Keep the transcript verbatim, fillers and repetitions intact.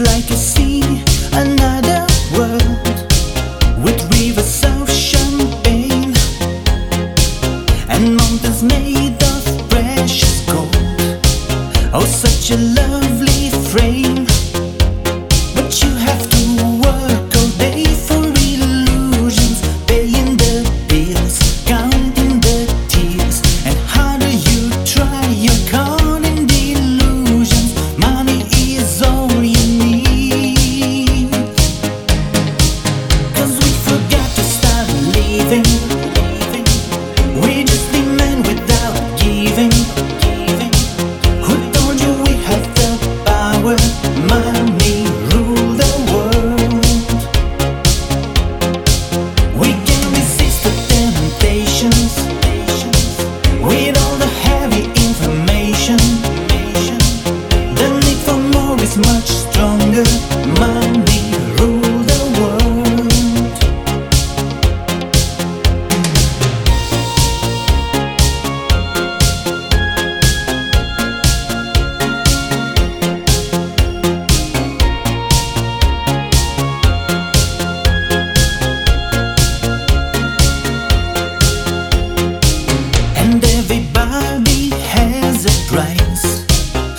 like to see another world with rivers of champagne and mountains made of precious gold. Oh, such a lovely frame.